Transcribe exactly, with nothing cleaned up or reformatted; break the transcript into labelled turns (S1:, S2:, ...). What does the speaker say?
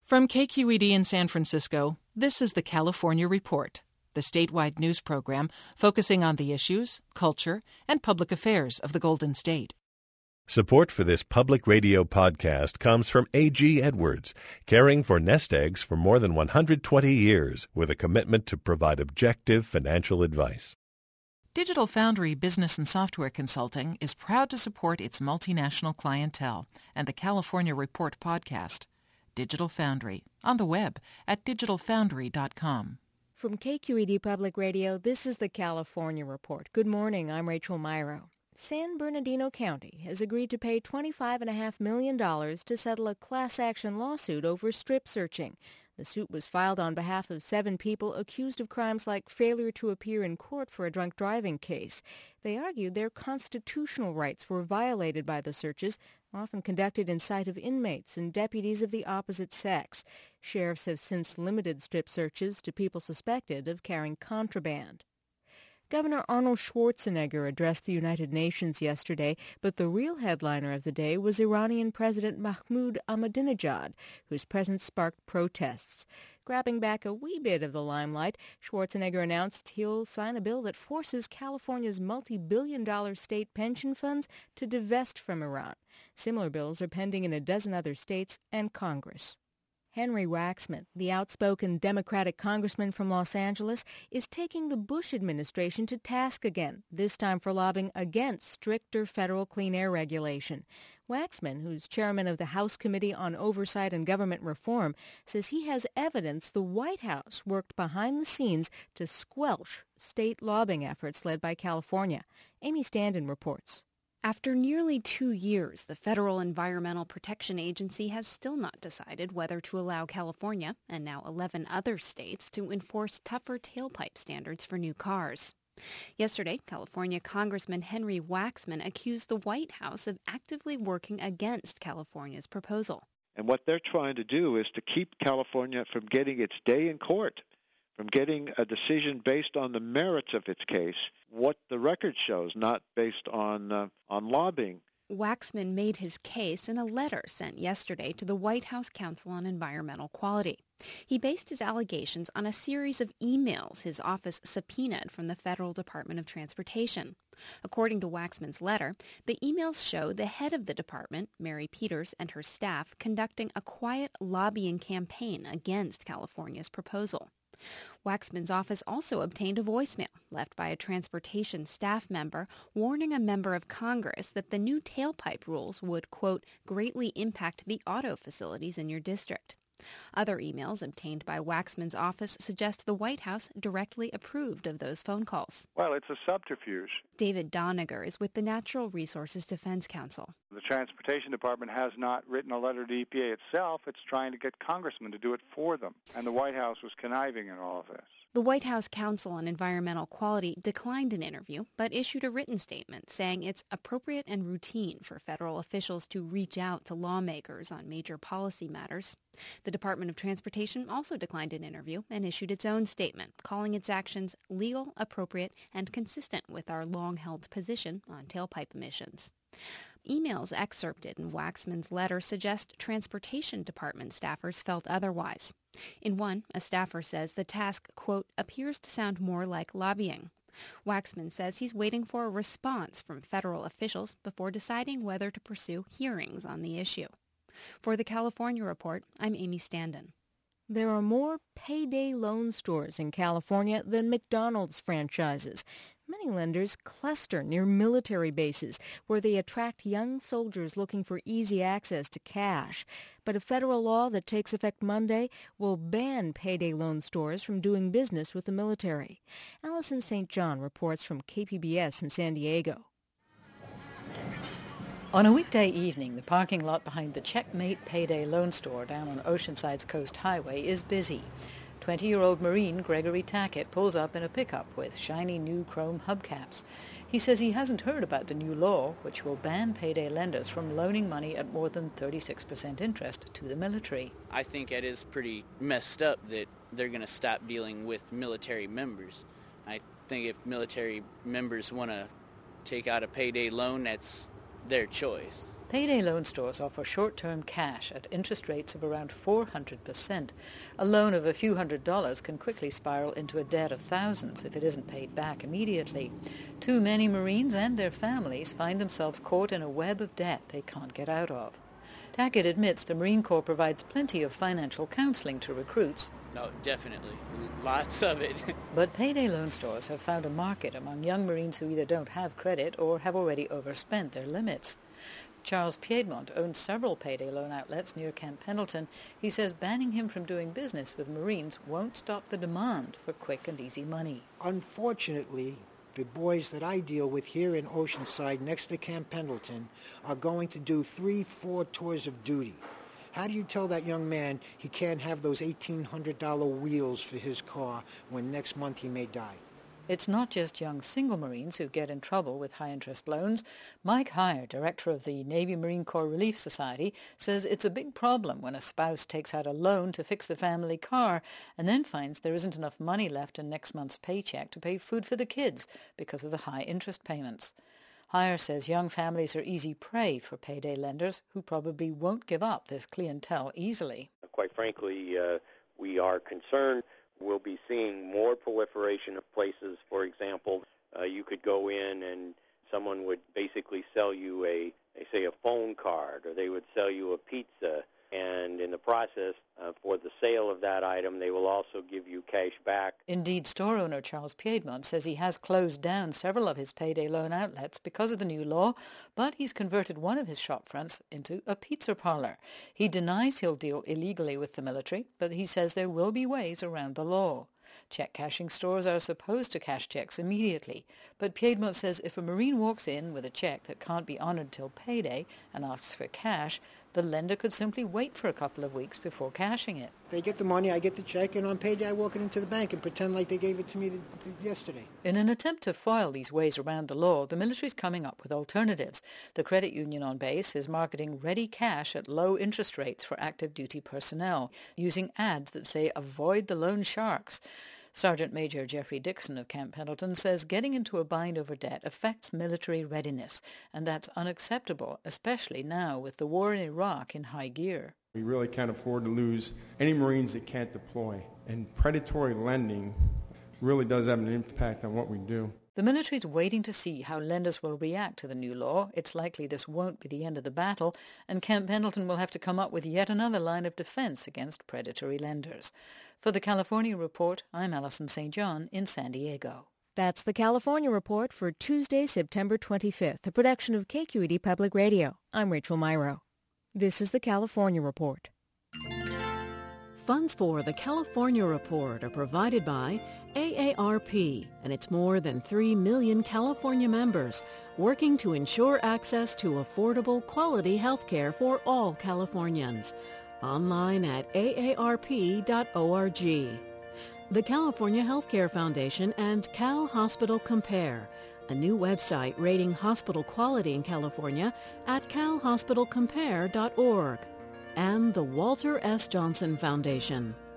S1: From K Q E D in San Francisco, this is the California Report, the statewide news program focusing on the issues, culture, and public affairs of the Golden State.
S2: Support for this public radio podcast comes from A G Edwards, caring for nest eggs for more than one hundred twenty years with a commitment to provide objective financial advice.
S1: Digital Foundry Business and Software Consulting is proud to support its multinational clientele and the California Report podcast. Digital Foundry, on the web at digital foundry dot com.
S3: From K Q E D Public Radio, this is the California Report. Good morning, I'm Rachel Myro. San Bernardino County has agreed to pay twenty-five point five million dollars to settle a class-action lawsuit over strip searching. The suit was filed on behalf of seven people accused of crimes like failure to appear in court for a drunk driving case. They argued their constitutional rights were violated by the searches, often conducted in sight of inmates and deputies of the opposite sex. Sheriffs have since limited strip searches to people suspected of carrying contraband. Governor Arnold Schwarzenegger addressed the United Nations yesterday, but the real headliner of the day was Iranian President Mahmoud Ahmadinejad, whose presence sparked protests. Grabbing back a wee bit of the limelight, Schwarzenegger announced he'll sign a bill that forces California's multi-billion dollar state pension funds to divest from Iran. Similar bills are pending in a dozen other states and Congress. Henry Waxman, the outspoken Democratic congressman from Los Angeles, is taking the Bush administration to task again, this time for lobbying against stricter federal clean air regulation. Waxman, who's chairman of the House Committee on Oversight and Government Reform, says he has evidence the White House worked behind the scenes to squelch state lobbying efforts led by California. Amy Standen reports.
S4: After nearly two years, the Federal Environmental Protection Agency has still not decided whether to allow California, and now eleven other states, to enforce tougher tailpipe standards for new cars. Yesterday, California Congressman Henry Waxman accused the White House of actively working against California's proposal.
S5: And what they're trying to do is to keep California from getting its day in court, from getting a decision based on the merits of its case, what the record shows, not based on uh, on lobbying.
S4: Waxman made his case in a letter sent yesterday to the White House Council on Environmental Quality. He based his allegations on a series of emails his office subpoenaed from the Federal Department of Transportation. According to Waxman's letter, the emails show the head of the department, Mary Peters, and her staff conducting a quiet lobbying campaign against California's proposal. Waxman's office also obtained a voicemail left by a transportation staff member warning a member of Congress that the new tailpipe rules would, quote, greatly impact the auto facilities in your district. Other emails obtained by Waxman's office suggest the White House directly approved of those phone calls.
S6: Well, it's a subterfuge.
S4: David Doniger is with the Natural Resources Defense Council.
S6: The Transportation Department has not written a letter to E P A itself. It's trying to get congressmen to do it for them. And the White House was conniving in all of this.
S4: The White House Council on Environmental Quality declined an interview, but issued a written statement saying it's appropriate and routine for federal officials to reach out to lawmakers on major policy matters. The Department of Transportation also declined an interview and issued its own statement, calling its actions legal, appropriate, and consistent with our long-held position on tailpipe emissions. Emails excerpted in Waxman's letter suggest Transportation Department staffers felt otherwise. In one, a staffer says the task, quote, appears to sound more like lobbying. Waxman says he's waiting for a response from federal officials before deciding whether to pursue hearings on the issue. For the California Report, I'm Amy Standen.
S3: There are more payday loan stores in California than McDonald's franchises. Many lenders cluster near military bases where they attract young soldiers looking for easy access to cash. But a federal law that takes effect Monday will ban payday loan stores from doing business with the military. Allison Saint John reports from K P B S in San Diego.
S7: On a weekday evening, the parking lot behind the Checkmate Payday Loan Store down on Oceanside's Coast Highway is busy. twenty-year-old Marine Gregory Tackett pulls up in a pickup with shiny new chrome hubcaps. He says he hasn't heard about the new law, which will ban payday lenders from loaning money at more than thirty-six percent interest to the military.
S8: I think it is pretty messed up that they're going to stop dealing with military members. I think if military members want to take out a payday loan, that's their choice.
S7: Payday loan stores offer short-term cash at interest rates of around four hundred percent. A loan of a few hundred dollars can quickly spiral into a debt of thousands if it isn't paid back immediately. Too many Marines and their families find themselves caught in a web of debt they can't get out of. Tackett admits the Marine Corps provides plenty of financial counseling to recruits.
S8: No, definitely. Lots of it.
S7: But payday loan stores have found a market among young Marines who either don't have credit or have already overspent their limits. Charles Piedmont owns several payday loan outlets near Camp Pendleton. He says banning him from doing business with Marines won't stop the demand for quick and easy money.
S9: Unfortunately, the boys that I deal with here in Oceanside next to Camp Pendleton are going to do three, four tours of duty. How do you tell that young man he can't have those eighteen hundred dollars wheels for his car when next month he may die?
S7: It's not just young single Marines who get in trouble with high-interest loans. Mike Heyer, director of the Navy Marine Corps Relief Society, says it's a big problem when a spouse takes out a loan to fix the family car and then finds there isn't enough money left in next month's paycheck to pay food for the kids because of the high interest payments. Heyer says young families are easy prey for payday lenders who probably won't give up this clientele easily.
S10: Quite frankly, uh, we are concerned. We'll be seeing more proliferation of places. For example, uh, you could go in and someone would basically sell you a, they say, a phone card, or they would sell you a pizza. And in the process, uh, for the sale of that item, they will also give you cash back.
S7: Indeed, store owner Charles Piedmont says he has closed down several of his payday loan outlets because of the new law, but he's converted one of his shop fronts into a pizza parlor. He denies he'll deal illegally with the military, but he says there will be ways around the law. Check cashing stores are supposed to cash checks immediately, but Piedmont says if a Marine walks in with a check that can't be honored till payday and asks for cash, the lender could simply wait for a couple of weeks before cashing it.
S9: They get the money, I get the check, and on payday I walk it into the bank and pretend like they gave it to me th- th- yesterday.
S7: In an attempt to foil these ways around the law, the military's coming up with alternatives. The credit union on base is marketing ready cash at low interest rates for active duty personnel, using ads that say avoid the loan sharks. Sergeant Major Jeffrey Dixon of Camp Pendleton says getting into a bind over debt affects military readiness, and that's unacceptable, especially now with the war in Iraq in high gear.
S11: We really can't afford to lose any Marines that can't deploy, and predatory lending really does have an impact on what we do.
S7: The military is waiting to see how lenders will react to the new law. It's likely this won't be the end of the battle, and Camp Pendleton will have to come up with yet another line of defense against predatory lenders. For the California Report, I'm Allison Saint John in San Diego.
S3: That's the California Report for Tuesday, September twenty-fifth, a production of K Q E D Public Radio. I'm Rachel Myro. This is the California Report.
S12: Funds for the California Report are provided by A A R P and its more than three million California members, working to ensure access to affordable, quality health care for all Californians. Online at A A R P dot org. The California Healthcare Foundation and Cal Hospital Compare, a new website rating hospital quality in California at cal hospital compare dot org. And the Walter S. Johnson Foundation.